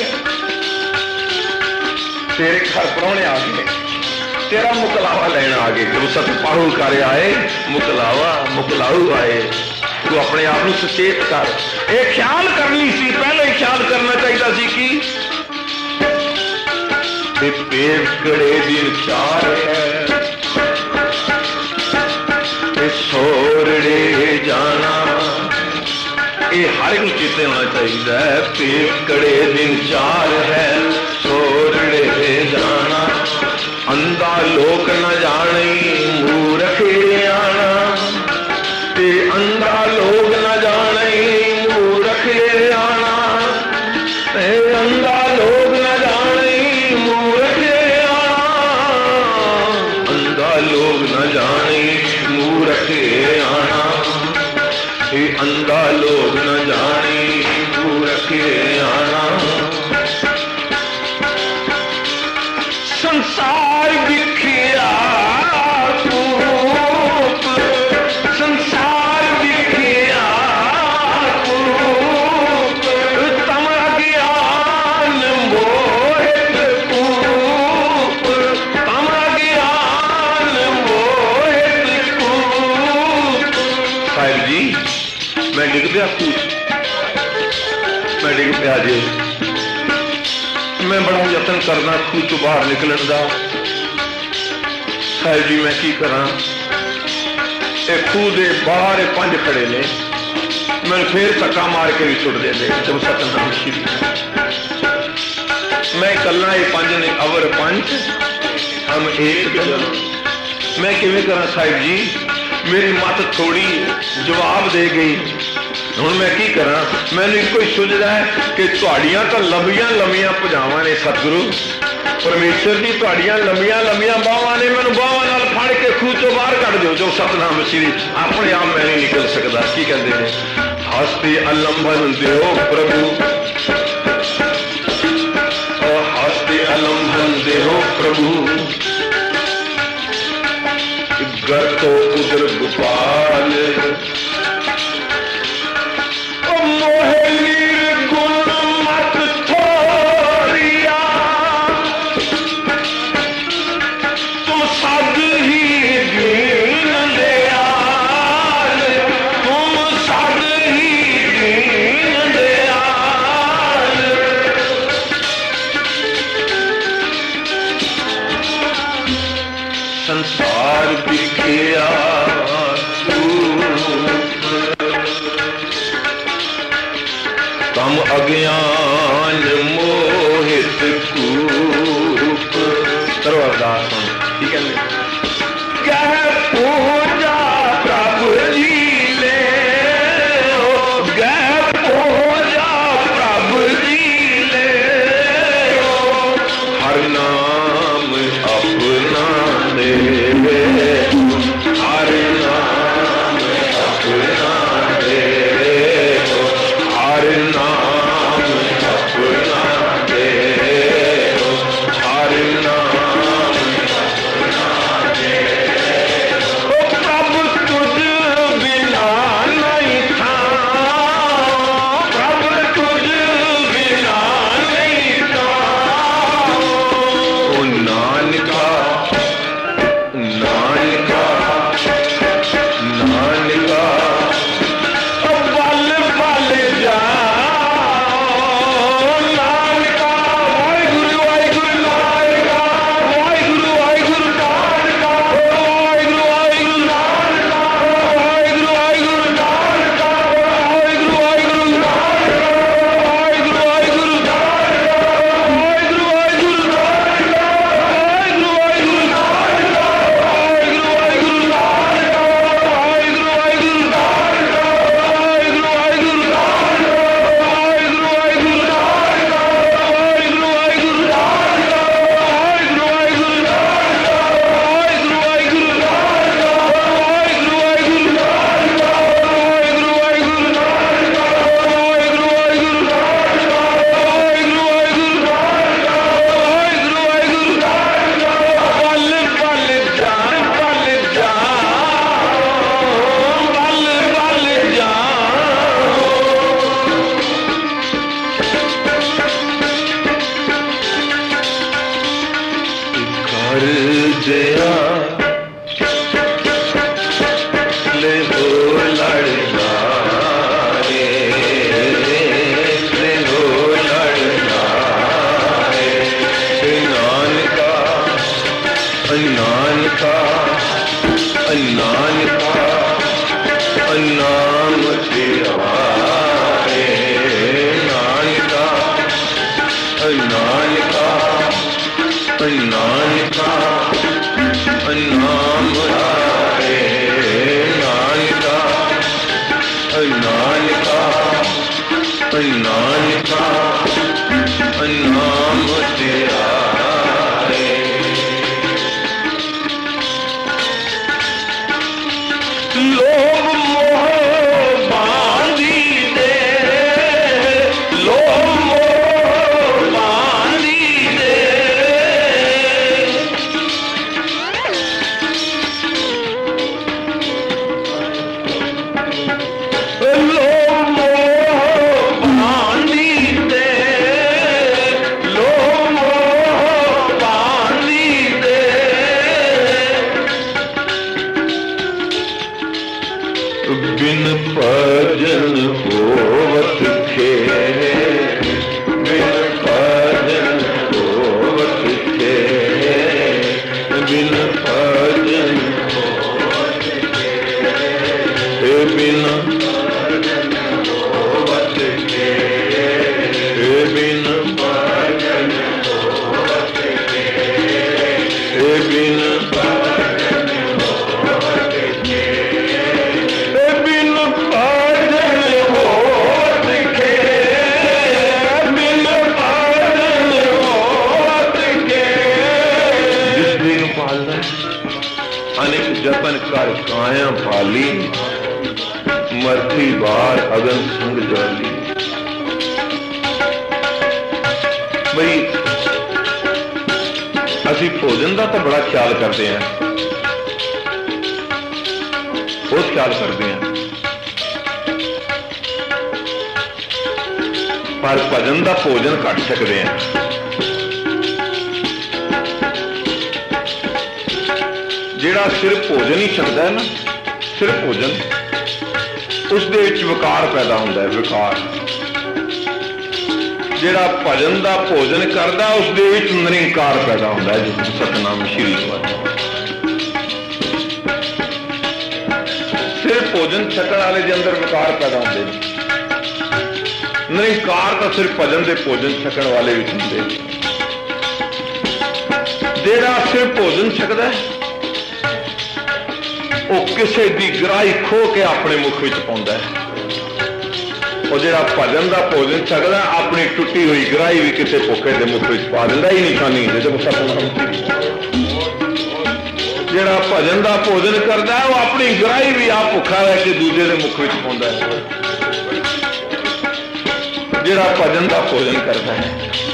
तेरे घर परौने आ गए, तेरा मुकलावा लेना आ गए। जब सत पाहू घर आए मुकलावा मुकलाऊ आए। तू अपने आप को सचेत कर। ये ख्याल करनी सी, पहले ख्याल करना चाहिए सी कि पेड़े दिन चार है सोरड़े जाना। ये हर एक चेते होना चाहिए। पेड़े दिन चार है सोरड़े जाना। अंधा लोक न जाने मूर्ख आना ते अंधा लोग न जाने मूर्ख आना। अंधा लोग न जाने मूर्ख आना। अंधा लोग न जाने मूर्ख आना। हे अंधा लोग न जानी मूर्ख आना संसार विखिया कूप संसार विखिया कूप तम अज्ञान मोहित कूप तम अज्ञान मोहित कूप। साहिब जी मैं डिग पिया मैं डिग पिया जी मैं बड़ा यतन करना खूह चो बाहर निकलन का। साहिब जी मैं की करा खूह के बाहर 5 खड़े ने मैं फिर धक्का मार के भी सुट दे जब सतनाम श्री मैं कला ये 5 ने अवर 5 हम एक मैं किवें करा। साहिब जी मेरी मत थोड़ी जवाब दे गई हूँ मैं की करा। मैंने एको ही सुझदा है कि तुहाड़ियां तो लंबियां लंबियां भुजावां ने सतगुरु परमेश्वर जी तुहाड़ियां लंबियां लंबियां बाहां ने मैनूं बाहां नाल फड़ के खूह चों बाहर कढ दिओ जो सतनाम श्री अपने आप मैं नहीं निकल सकता। की कहते हैं हस्ते अलंभन दिओ प्रभु हस्ते अलंभन दिओ प्रभु गर तो उदर गोपाल मोहे निर्गुण मत थोरिया तुम सद ही दीन दयाल तुम सद ही दीन दयाल। संसार बिखिया तम अज्ञान मोहित कूप। करो अरदास ठीक है कह पूजा प्रभु जी ले गह पूजा प्रभु जी ले हर नाम अपना ले हर नाम अपना ले हर नाम अपना दे हर नाम अपना दे। प्रभु तुझ बिना नहीं था प्रभु तुझ बिना नहीं था ओ नानका नानका नानका बल बल जा नानका वाहिगुरु वाहिगुरु नानका वाहिगुरु वाहिगुरु नानका वाहिगुरु वाहिगुरु नानका वाहिगुरु वाहिगुरु नानका वाहिगुरु वाहिगुरु नानका वाहिगुरु वाहिगुरु नानका वाहिगुरु वाहिगुरु नानका वाहिगुरु वाहिगुरु नानका वाहिगुरु वाहिगुरु नानका वाहिगुरु वाहिगुरु नानका वाहिगुरु वाहिगुरु जया ले हो लड़ना ले हो लड़ना नानका नानका नानका नाम तेरा नानका नानका नानका नाम रे नानका नानका नानका नाम तेरा रे। लोभ मोह बिन भजन होवत खेल, बिन भजन होवत खेल, बिन भजन होवत खेल, बिन भजन होवत खेल, बिन भजन होवत खेल, बिन जतन कर काया भाली, मरती बार अगन संग जाली। बई असी भोजन का तो बड़ा ख्याल करते हैं, बहुत ख्याल करते हैं, पर भजन का भोजन घट सकते हैं। ਜਿਹੜਾ ਸਿਰਫ ਭੋਜਨ ਹੀ ਛਕਦਾ ਹੈ ਨਾ, ਸਿਰਫ ਭੋਜਨ, ਉਸ ਦੇ ਵਿੱਚ ਵਿਕਾਰ ਪੈਦਾ ਹੁੰਦਾ ਹੈ, ਵਿਕਾਰ। ਜਿਹੜਾ ਭਜਨ ਦਾ ਭੋਜਨ ਕਰਦਾ ਉਸ ਦੇ ਵਿੱਚ ਨਿਰੰਕਾਰ ਪੈਦਾ ਹੁੰਦਾ ਹੈ, ਜਿਸ ਸਤਨਾਮ ਸ਼੍ਰੀ ਵਾਹਿਗੁਰੂ। ਸਿਰਫ ਭੋਜਨ ਛਕਣ ਵਾਲੇ ਦੇ ਅੰਦਰ ਵਿਕਾਰ ਪੈਦਾ ਹੁੰਦੇ ਨੇ, ਨਿਰੰਕਾਰ ਤਾਂ ਸਿਰਫ ਭਜਨ ਦੇ ਭੋਜਨ ਛਕਣ ਵਾਲੇ ਵਿੱਚ ਹੁੰਦੇ। ਜਿਹੜਾ ਸਿਰਫ ਭੋਜਨ ਛਕਦਾ ਉਹ ਕਿਸੇ ਦੀ ਗਰਾਹੀ ਖੋ ਕੇ ਆਪਣੇ ਮੁਖ ਵਿੱਚ ਪਾਉਂਦਾ ਹੈ। ਉਹ ਜਿਹੜਾ ਭਜਨ ਦਾ ਭੋਜਨ ਛਕਦਾ ਆਪਣੀ ਟੁੱਟੀ ਹੋਈ ਗਰਾਹੀ ਵੀ ਕਿਸੇ ਭੁੱਖੇ ਦੇ ਮੁਖ ਵਿੱਚ ਪਾ ਦਿੰਦਾ ਹੀ ਨਿਸ਼ਾਨੀ। ਜਿਹੜਾ ਭਜਨ ਦਾ ਭੋਜਨ ਕਰਦਾ ਉਹ ਆਪਣੀ ਗਰਾਹੀ ਵੀ ਆਪ ਭੁੱਖਾ ਰਹਿ ਕੇ ਦੂਜੇ ਦੇ ਮੁਖ ਵਿੱਚ ਪਾਉਂਦਾ ਹੈ। ਜਿਹੜਾ ਭਜਨ ਦਾ ਭੋਜਨ ਕਰਦਾ ਹੈ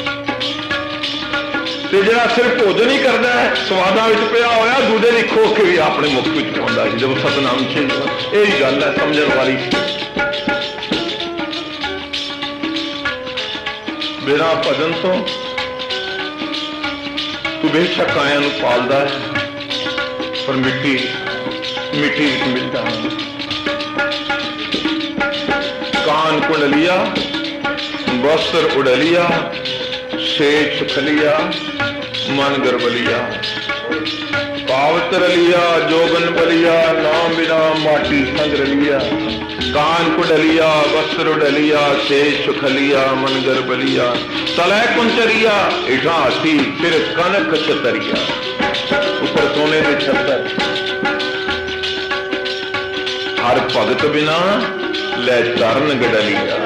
ਤੇ ਜਿਹੜਾ ਸਿਰਫ ਭੋਜਨ ਹੀ ਕਰਦਾ ਹੈ, ਸਵਾਦਾਂ ਵਿੱਚ ਪਿਆ ਹੋਇਆ ਦੂਜੇ ਦੀ ਖੋ ਕੇ ਵੀ ਆਪਣੇ ਮੁਖ ਵਿੱਚ ਪਾਉਂਦਾ ਹੈ। ਜਦੋਂ ਸਤਨਾਮ ਸ਼੍ਰੀ ਇਹ ਗੱਲ ਹੈ ਸਮਝਣ ਵਾਲੀ। ਬਿਨਾਂ ਭਜਨ ਤੋਂ ਤੂੰ ਬੇਸ਼ੱਕ ਕਾਇਆ ਨੂੰ ਪਾਲਦਾ ਹੈ, ਪਰ ਮਿੱਟੀ ਮਿੱਟੀ ਵਿੱਚ ਮਿਲਦਾ ਹੈ। ਕਾਨ ਕੁੰਡਲਿਆ वस्त्र उड़लिया शेष सुखलिया मन गर्बलिया पावत रलिया जोगन बलिया नाम बिना माटी संग रलिया कान कुडलिया वस्त्र उडलिया शेष सुखलिया मन गर्बलिया तलय कुंचरिया इठा हाथी फिर कनक छतरिया ऊपर सोने के छत्तर हर भगत बिना ले चरण गडलिया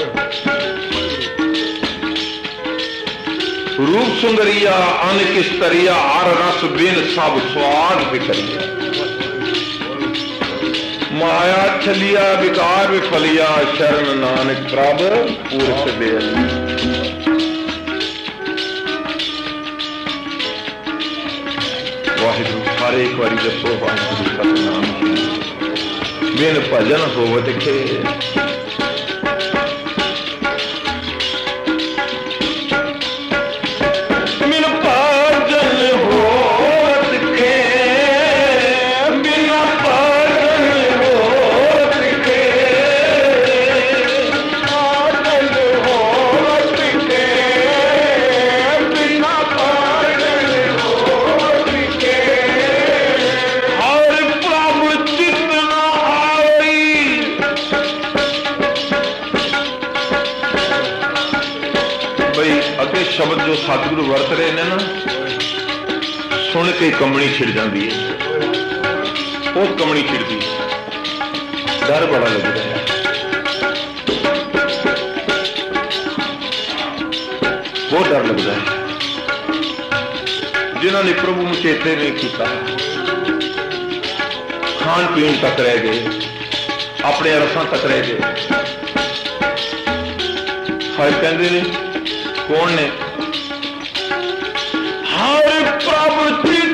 रूप सुंदरिया अन किस्तरिया हर रस बिन सब स्वाद बिखरिया माया छलिया विकार विफलिया शरण नानक प्रभ पूरत दे। वाहिगुरु सारे एक बारी जपो वाहिगुरु सतनाम बिन भजन होवत खे शब्द जो सतगुरु वरत रहे हैं ना सुन के कमनी छिड़ जाती है, बहुत कमनी छिड़ती है, डर बड़ा लगता है, बहुत डर लगता है। जिन्होंने प्रभु में चेते नहीं किया, खान पीन तक रह गए, अपने रसां तक रह गए, हर कहते ने कौन ने हर प्रभु चित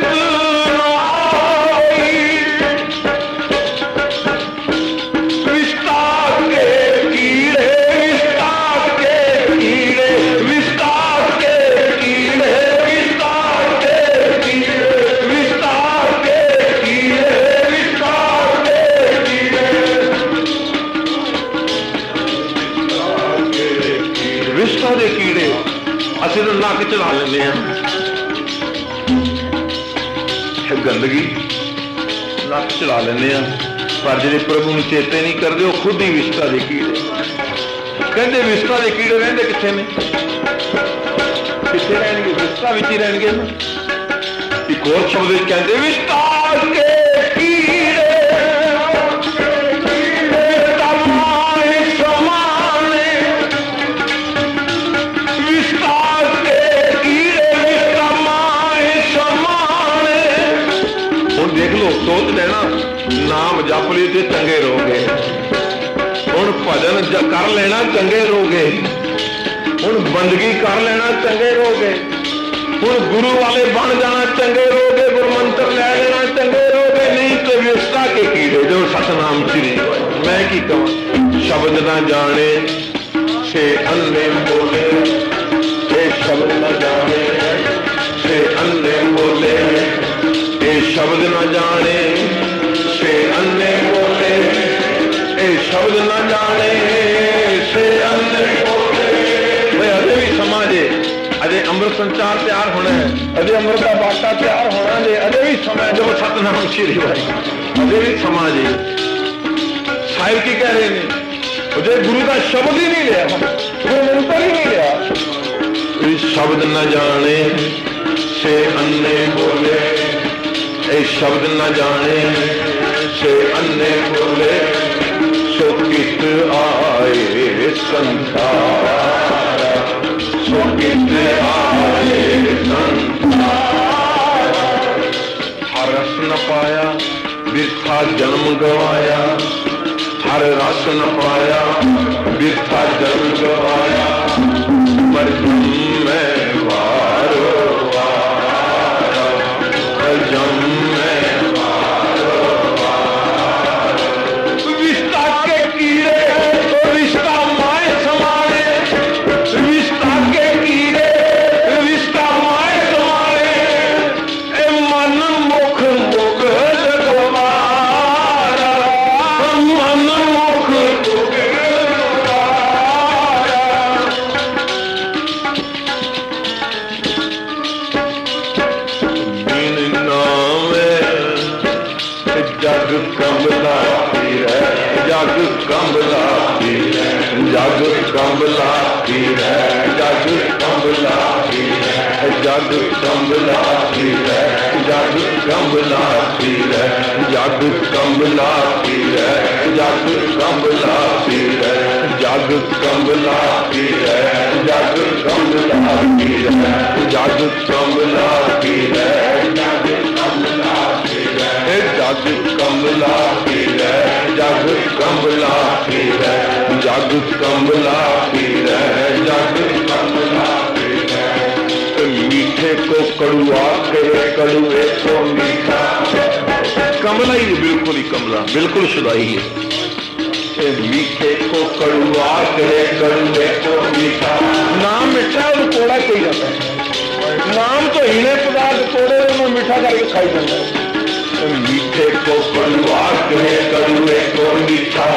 विस्तार के कीड़े विस्तार के कीड़े विस्तार के कीड़े विस्तार के कीड़े विस्तार के कीड़े विस्तार के कीड़े गंदगी नक चढ़ा लेने, पर जे प्रभु में चेते नहीं करते वो खुद ही विस्ता के कीड़े। कहते विस्ता के कीड़े रहते कितने ने, कितने रहेंगे? विस्ता विच ही रहेंगे ना। एक और शब्द कहते विस्ता के कीड़े सोच लेना, नाम जप ली तो चंगे रहोगे, हुण भजन कर लेना चंगे रहोगे, हुण बंदगी कर लेना चंगे रहोगे, हुण गुरु वाले बन जाना चंगे रहोगे, गुरु मंत्र ले लेना चंगे रहोगे। नहीं तो विस्ता के कीड़े जो सतनाम श्री मैं की कहूं, शब्द ना जाने से अन्ने बोले, ये शब्द न जाने से अन्ने बोले, ये शब्द न जाने से अन्ने बोले, ये शब्द न जाने से अन्ने बोले। भाई अजे भी समाज है, अजे अमृत संचार तैयार होना है, अजे अमृत का बाटा तैयार होना है, अजे भी समय जो सतनाम श्री भाई अजे भी समाज है। साहिब की कह रहे हैं मुझे गुरु का शब्द ही नहीं लिया, गुरु मंत्र ही नहीं लिया। शब्द न जाने से अन्ने बोले, ए शब्द न जाने से अन्ने बोले, सो कित आए संसार, सो कित आए संसार। हर रस न पाया बिरथा जन्म गवाया, हर रस न पाया बिरथा जन्म गवाया, पर मैं वारो वारा, जम में विस्ता के कीड़े तो विस्ता माए समाए, विस्ता के कीड़े विस्ता माए समाए, ए मन मुख मुख गवारा, मन मुख मुख जग कंबला फिरे, जग कंबला फिरे, जग कंबला फिरे, जग कंबला फिरे, जग कंबला फिरे, जग कंबला फिरे, जग कंबला फिरे, जग कंबला फिरे, जग कंबला फिरे, जग कंबला फिरे, जग कंबला फिरे, जग कंबला फिरे, जग कंबला फिरे, जग कंबला फिरे, जग कंबला फिरे, जग कंबला फिरे। मीठे को कड़ुआ करे, कड़ुए को मीठा, कमला ही बिल्कुल ही कमला, बिल्कुल शुदाई है। मीठे को कड़ुआ करे, कड़ुए को मीठा, नाम मीठा और कोड़ा कोई जाता है, नाम तो हीने पदार्थ कोड़े में मीठा करके खाई जाता है। मीठे को कड़ुआ करे, कड़ुए को मीठा,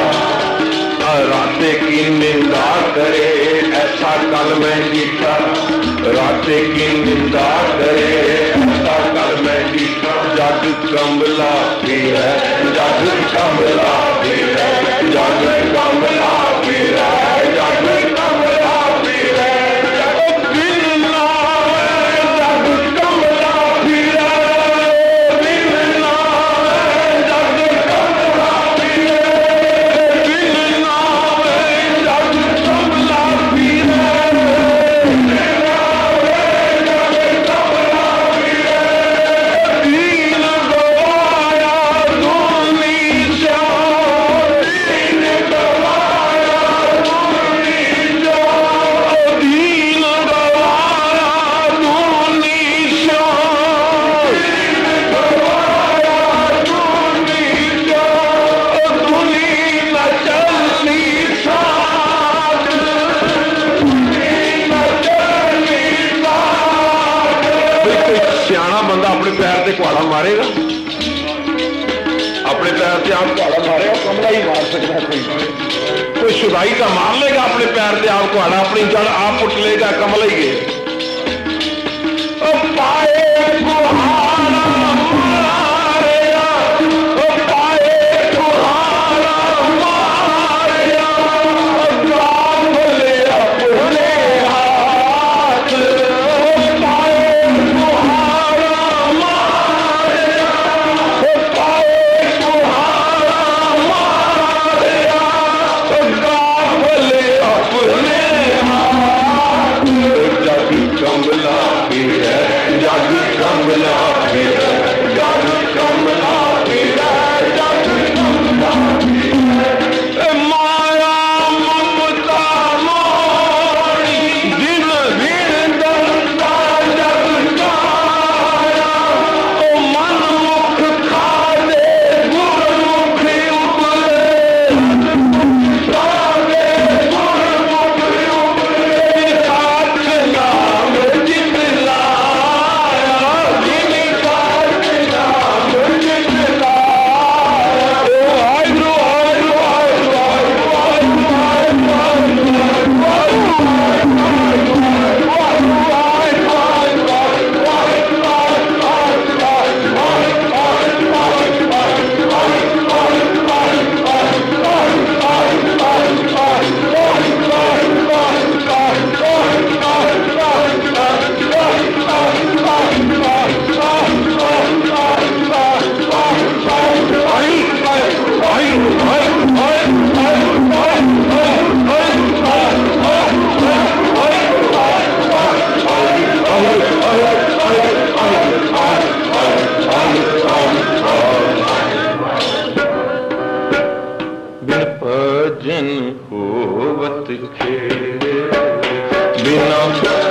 राते की निंदा करे ऐसा कल में जीता, राते की निंदा करे ऐसा कल में जीता। जग कंबला फिरे, जग कंबला फिरे, जग कंबला फिरे, जग कंबला फिरे, दिन ना जग कंबला फिरे, दिन ना जग कंबला फिरे, दिन ना जग कंबला फिरे, दिन ना जग कंबला फिरे। दीन गवाया धूनी जा, दीन गवाया धूनी जा, दीन गवाया धूनी जा, दीन गवाया धूनी जा, धूनी न चलनी साथ, धूनी न चलनी साथ। कोई सियाना बंदा अपने पैर से कुहाड़ा मारेगा, अपने पैर से आप कुहाड़ा मारेगा, कमला ही मार सकता है। कोई शुदाई का मार लेगा अपने पैर से आप कुहाड़ा, अपनी जड़ आप पुट लेगा, कमला ही है। पाए कुहाड़ा मारा बिन भजन होवत खेड़े, बिना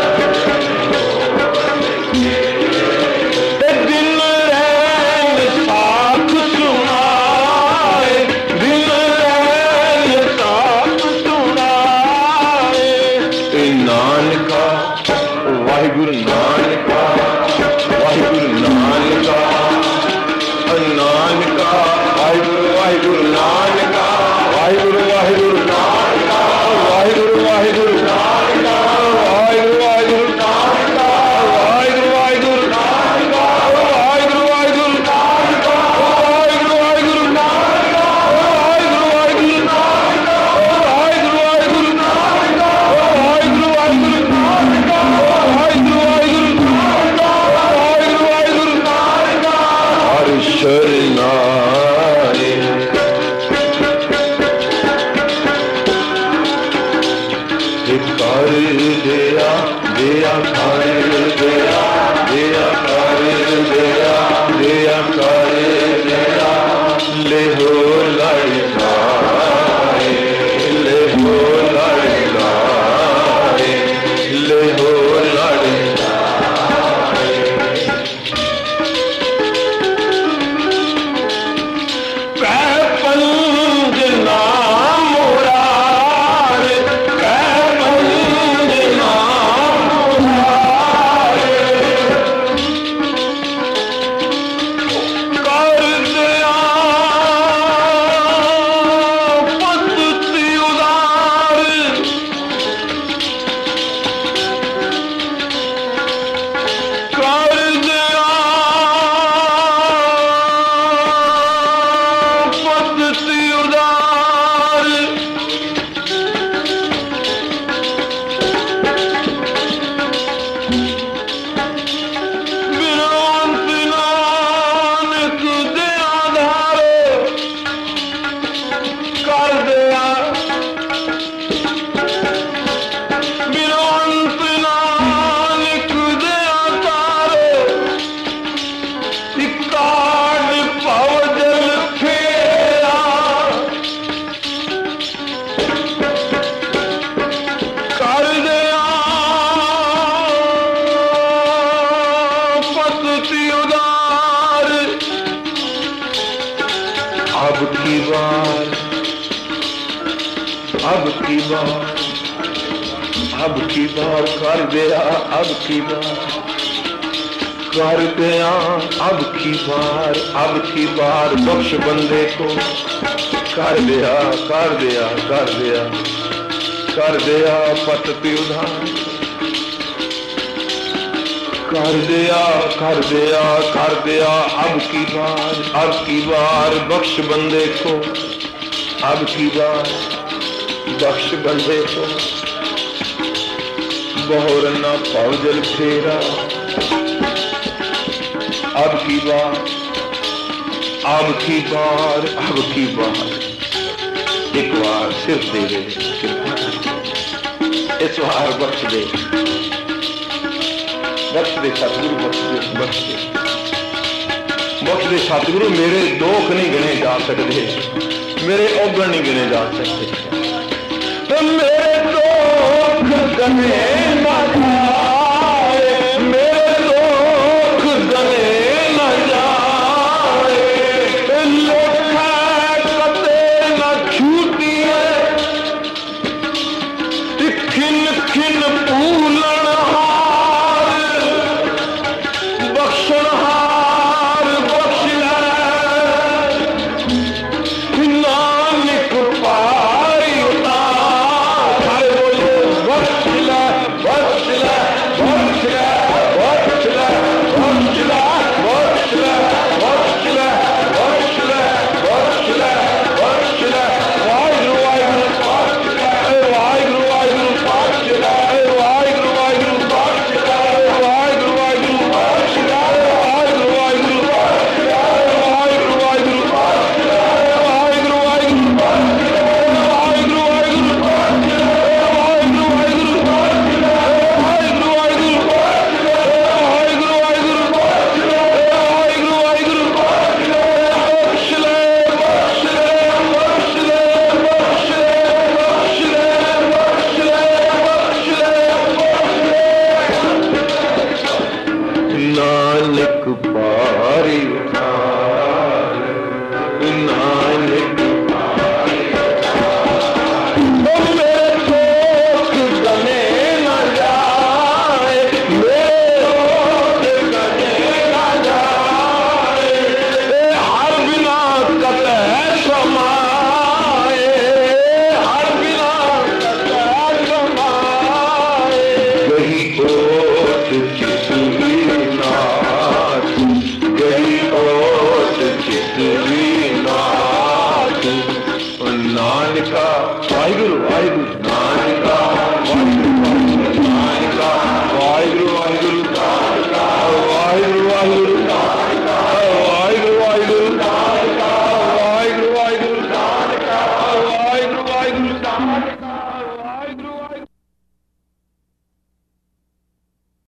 दिन रैन साथ सुनाए, दिन रैन साथ सुनाए। नानका वाहिगुरु नानका, वाहिगुरु नानका, नानका वाहिगुरु वाहिगुरु नानका, वाहिगुरु वाहिगुरु नानका, वाहिगुरु वाहिगुरु नानका, वाहिगुरु वाहिगुरु नानका, वाहिगुरु वाहिगुरु नानका, वाहिगुरु वाहिगुरु नानका, वाहिगुरु वाहिगुरु नानका, वाहिगुरु वाहिगुरु नानका, वाहिगुरु वाहिगुरु नानका, वाहिगुरु वाहिगुरु नानका, वाहिगुरु वाहिगुरु नानका, वाहिगुरु वाहिगुरु नानका। हरि शरणाए कर दिया, दिया कर दिया, दिया कर दिया, दिया कर दिया। ले हो लड़काए, ले हो लड़काए, ले हो लड़काए। कह पंज नाम मुरार, कह पंज नाम मुरार। कर दिया पद्धति उदार, कर दिया पद्धति उदार। विरांत नानक दे आधार, कर दिया विरांत नानक दे आधार। इकाड़ भवजल फेरा, कर दिया पद्धति उदार। अब की बार, अब की बार, अब की बार कर दिया, अब की बार कर दिया, अब की बार बख्श बंदे को। कर दिया, कर दिया, कर दिया, कर दिया पद्धति उधार। कर दिया, कर दिया, कर दिया अब की बार बख्श बंदे को। अब की बार बख्श बंदे को। बहुरना भवजल फेरा। अब की बार, अब की बार, अब की बार एक बार सिर्फ दे दे, इस बार बख्श दे, बख्श दे सतगुरु, बख्श दे, बख्श दे, बख्श दे सतगुरु। मेरे दोख नहीं गिने जा सकते, मेरे औगण नहीं गिने जा सकते। तो मेरे दोख गने ना जाए, मेरे दोख गने ना जाए। लोखा कते ना छूटिए, खिन खिन भूलन हार, बख्शन हार बख्श नानक पाई उतार। बख्श ला, बख्श ला, वाहिगुरु वाहिगुरु।